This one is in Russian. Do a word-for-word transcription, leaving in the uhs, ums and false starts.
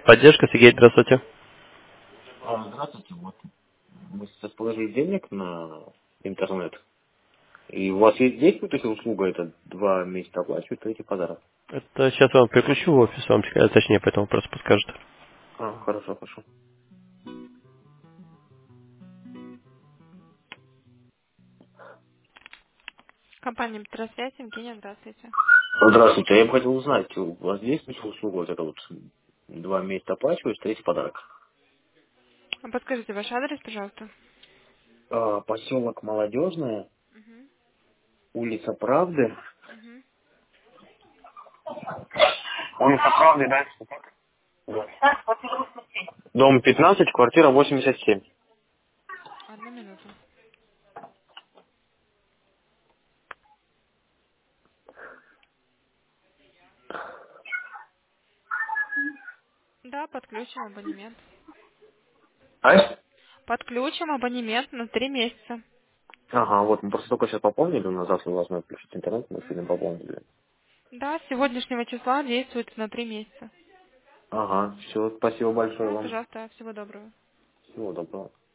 Поддержка, Сергей, здравствуйте. А, здравствуйте, вот мы сейчас положили денег на интернет, и у вас есть действующая услуга, это два месяца оплачивать, третий подарок. Это сейчас вам переключу в офис, вам э, точнее по этому вопросу подскажет. А, хорошо, хорошо. Компания Петросвязь, Евгения, здравствуйте. Здравствуйте, я бы хотел узнать, у вас действующая услуга, вот это вот два месяца оплачивать, третий подарок. А подскажите ваш адрес, пожалуйста. А, поселок Молодежная, Угу. улица Правды. Угу. Улица Правды, да? Да. Дом пятнадцать, квартира восемьдесят семь. Одну минуту. Да, подключим абонемент. А? Подключим абонемент на три месяца. Ага, вот мы просто только сейчас пополнили, у нас завтра должны включить интернет, мы сегодня Угу. пополнили. Да, с сегодняшнего числа действует на три месяца. Ага, все, спасибо большое Да, вам. пожалуйста, всего доброго. Всего доброго.